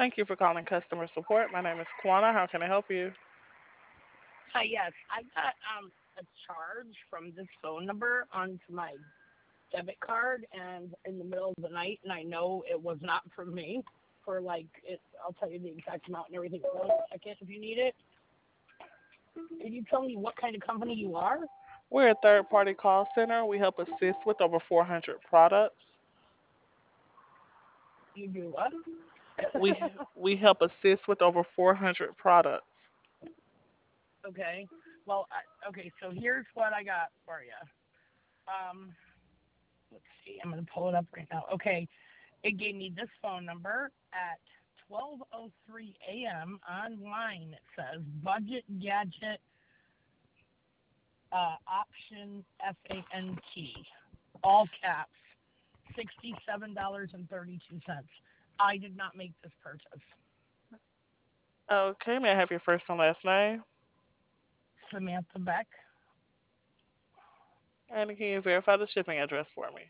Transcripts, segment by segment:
Thank you for calling customer support. My name is Kwana. How can I help you? Hi, yes, I got a charge from this phone number onto my debit card, and in the middle of the night, and I know it was not from me. For like, I'll tell you the exact amount and everything. Hold on a second if you need it. Can you tell me what kind of company you are? We're a third party call center. We help assist with over 400 products. You do what? We we help assist with over 400 products. Okay. Well, okay. So here's what I got for you. Um, let's see. I'm gonna pull it up right now. Okay. It gave me this phone number at 12:03 a.m. online. It says budget gadget option FANT, all caps, $67.32. I did not make this purchase. Okay, may I have your first and last name? Samantha Beck, And can you verify the shipping address for me?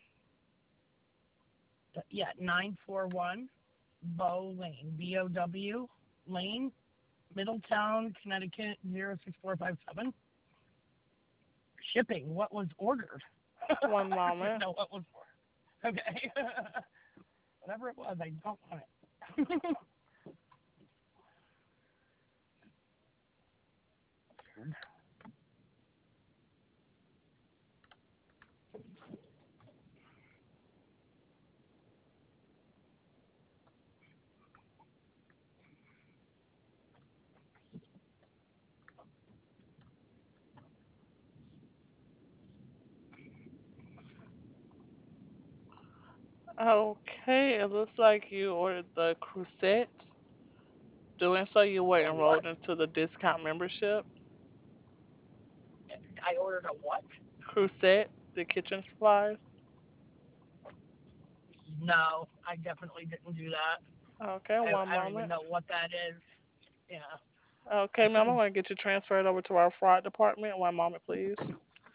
yeah, 941 Bow Lane, BOW Lane, Middletown, Connecticut 06457. Shipping, what was ordered? One I don't even moment. know what was ordered. Okay. Whatever it was, I don't want it. Okay, it looks like you ordered the Crusette. Doing so, you were A what? enrolled into the discount membership. I ordered a what? Crusette, the kitchen supplies. No, I definitely didn't do that. Okay, one I don't even moment. know what that is. Yeah. Okay, ma'am, I'm going to get you transferred over to our fraud department. One moment, please.